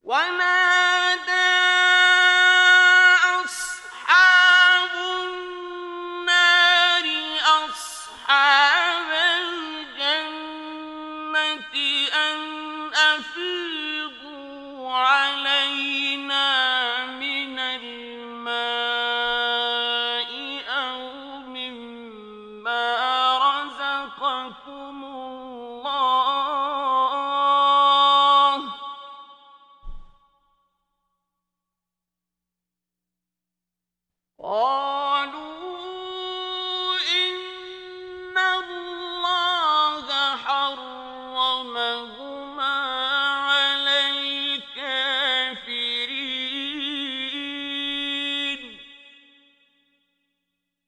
ونادى أصحاب النار أصحاب الجنة أن أفيضوا علينا من الماء أو مما رزقكم